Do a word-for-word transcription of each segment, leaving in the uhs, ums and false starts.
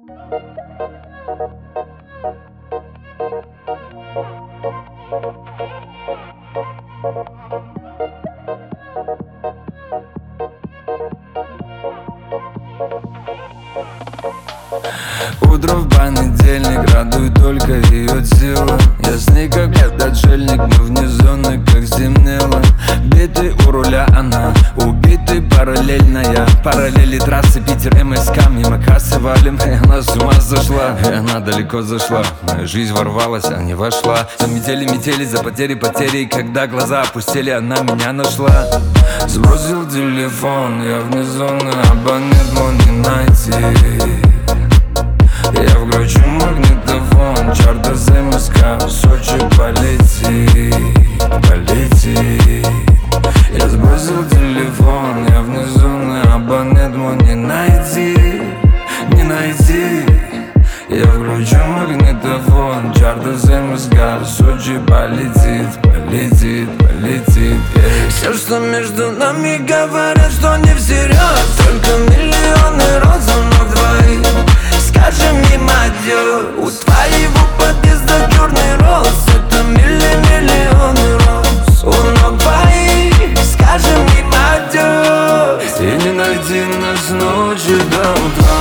Утро в понедельник радует только ее тело. Я с ней как лет отшельник, мы вне зоны, как стемнело. Битый у руля она, убитый параллельная. Параллели трассы Питер МСК, мимо кассы валим. И она с ума сошла, и она далеко зашла. Моя жизнь ворвалась, а не вошла. За метели, метели, за потери, потери. И когда глаза опустили, она меня нашла. Сбросил телефон, я вне зоны, абонент мой не найти. Я включу магнитофон, чарт из МСК, в Сочи полетит, полетит. Я сбросил телефон, я вне зоны, абонент мой не найти, не найти. Я включу магнитофон, чарт из МСК, в Сочи полетит, полетит, полетит. Все, что между нами, говорят, что не всерьез. Только миллионы розовых двоих. Скажи мне, мадё, у твоего подъезда черный роз. Это милли-миллионы роз у ног твоих. Скажи мне, мадё, и не найти нас ночи до утра.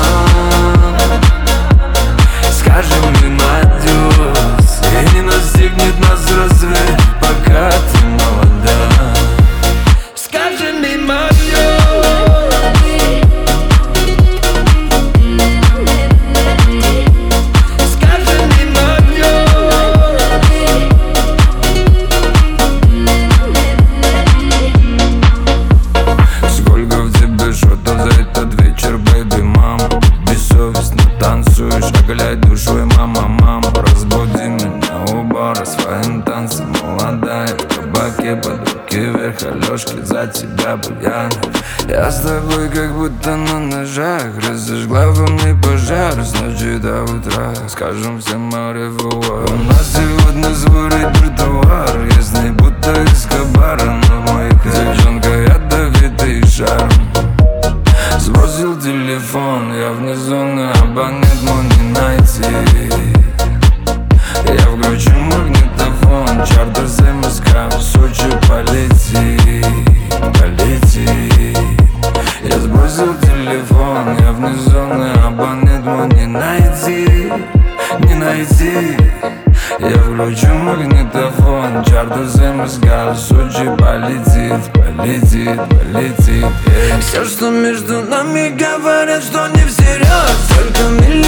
Скажи мне, мадё, и не настигнет нас рассвет, пока ты молода. Скажи мне, мадё. Оголяй душой, мама, мама, разбуди меня у бара своим танцем. Молодая в кабаке, под руки вверх, Алёшки за тебя буяна. Я с тобой как будто на ножах, разожгла во мне пожар с ночи до утра. Скажем всем au-revoir. У нас сегодня свой репертуар, я с ней будто Эскобар, но мой девчонка ядовитый шарм. Сбросил телефон, я вне зоны, абонент мой не найти. Я включу магнитофон, чарт из МСК, в Сочи полетит, полетит. Я сбросил телефон, я вне зоны, абонент мой не найти, не найти. Я включу магнитофон, чарт из МСК, в Сочи полетит, полетит, полетит. Все, что между нами, говорят, что не всерьез. Только миллион